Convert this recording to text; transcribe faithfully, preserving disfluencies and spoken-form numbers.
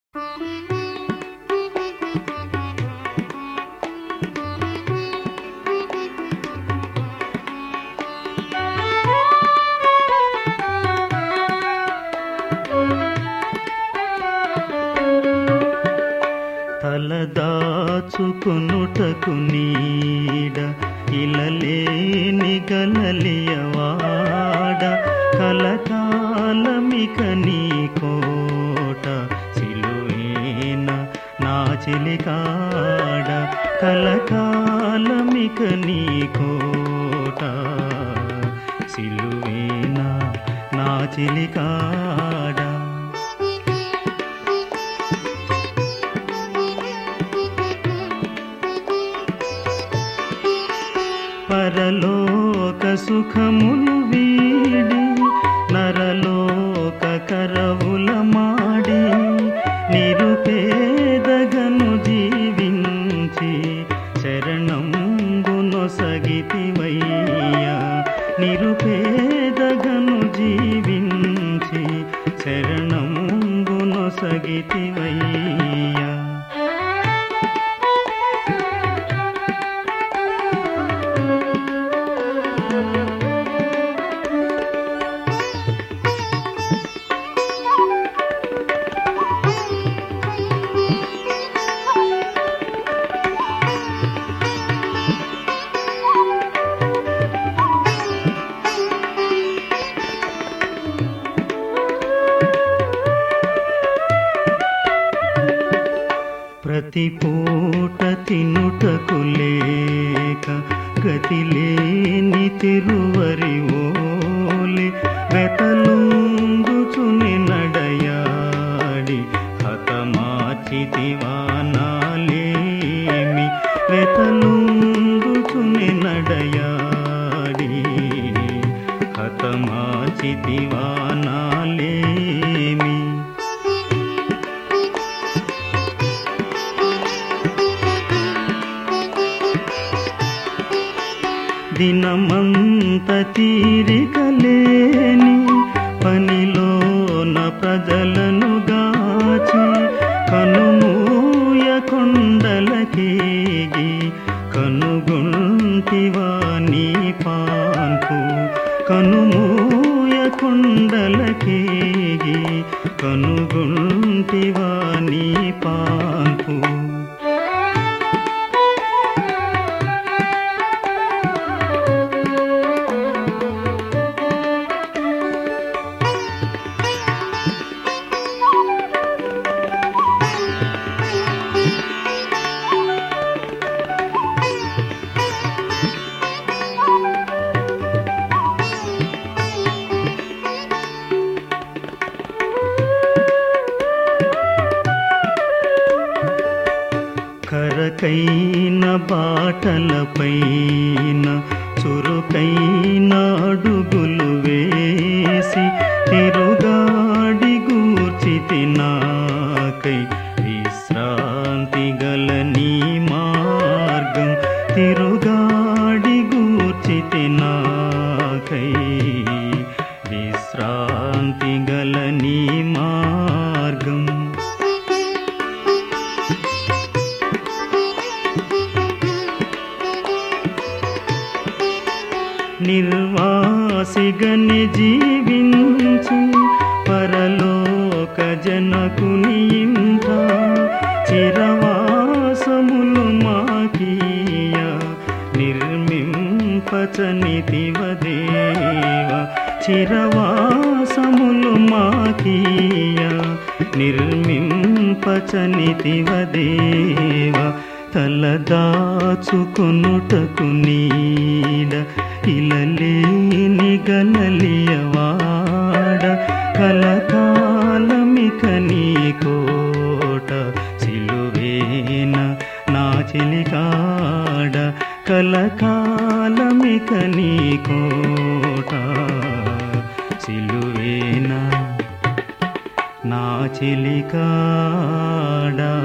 తలదాచుకొనుటకు నీడ ఇలలేని గలలియవాడ కలకాలమిక నీ కోట సిలువేన నా చెలికాడ కలకాలమిక నీ కోట సిలువేన నా చెలికాడ పరలోక సుఖములు వీడి నరలోక కరవుల మాడి నిరుపేదగను జీవించి శరణంబు నొసగితివయ్యా నిరుపేదగను జీవించి శరణంబు నొసగితివయ్యా ప్రతి పూట తినుటకు లేక గతిలేని తిరువరి ఓలే వెతలుంగుచుని నడయాడి హతమాచితివానాలేమి వెతలుంగుచుని నడయాడి హతమాచితివానాలేమి దినమంత తీరికలేని పనిలోన ప్రజలను గాచి కనుమూయ కొండలకేగి కనుగొంటివా నీ పాన్పు కనుమూయ కొండలకేగి కనుగొంటివా నీ పాన్పు కరకైన బాటలపైన చురుకైన అడుగులు వేసి తిరుగాడి గూర్చితి నాకై విశ్రాంతి గల నీ మార్గం తిరుగాడి గూర్చితి నాకై విశ్రాంతి గల నీ మార్గం నిర్వాసిగని జీవించి పరలోక జనకుని ఇంట చిరవాసములు మాకీయ నిర్మింపచనితివదేవ చిరవాసములు మాకీయ నిర్మింపచనితివదేవ తలదాచుకొనుటకు నీడ ఇలలేని గలలియవాడ కలకాలమిక నీ కోట సిలువేన నా చెలికాడ కలకాలమిక నీ కోట సిలువేన నా చెలికాడ